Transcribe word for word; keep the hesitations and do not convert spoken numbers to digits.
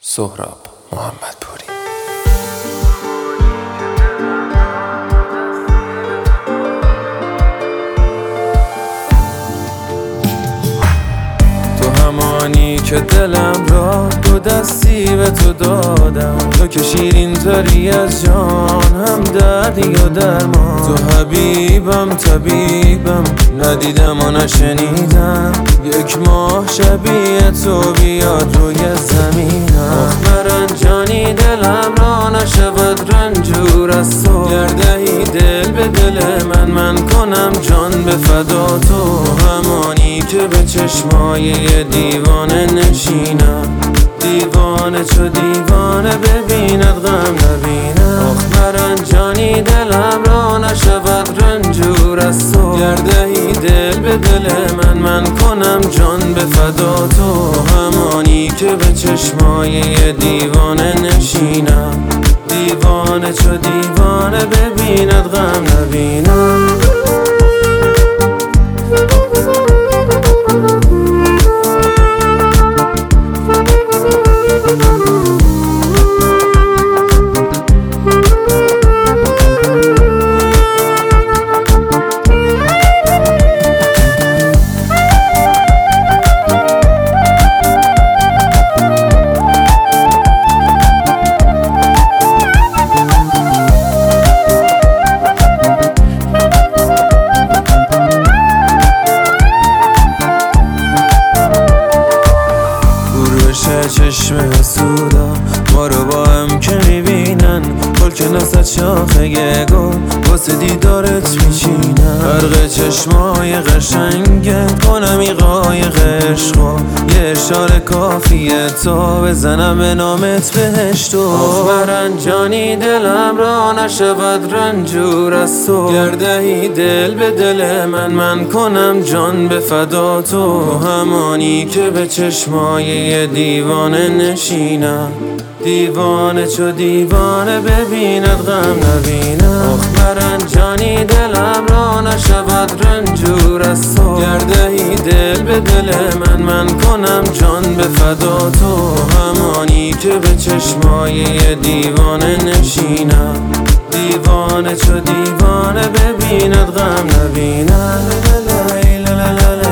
سهراب محمدپوری. تو همانی که دلم را دو دستی به تو دادم، تو که شیرین تری از جان، هم دردی و درمان. تو حبیبم طبیبم، ندیدم و نشنیدم یک ماه شبیه تو بیاد روی زمینم. مرنجانی دلم را نشود رنجور از تو، گردهی دل به دل من، من کنم جان به فدا. تو همانی که به چشمای دیوانه نشینم، دیوانه چو دیوانه ببیند غم نبینم. آخ مرنجانی دلم را نشود رنجور از تو، گردهی دل به دل من، من کنم جان به فدا. تو همانی که به چشمای دیوانه نشینم، دیوانه چو دیوانه ببیند غم نبینم. چشم حسودا ما رو با هم که میبینن، گل که نزد شاخه گل واسه دیدارت میچینن. فرق چشمای قشنگت کنم ای قایق عشقا، یه اشاره کافیه تا بزنم به نامت بهشت. آخ مرنجانی دلم را نشود رنجور از تو، گردهی دل به دل من، من کنم جان به فدا. تو همانی که به چشمای دیوانه نشینم، دیوانه چو دیوانه ببیند غم نبینم. آخ مرنجانی دلم را نشود رنجور از تو، گردهی دل به دل من، من کنم جان به فدا. تو همانی که به چشمای دیوانه نشینم، دیوانه چو دیوانه ببیند غم نبینم.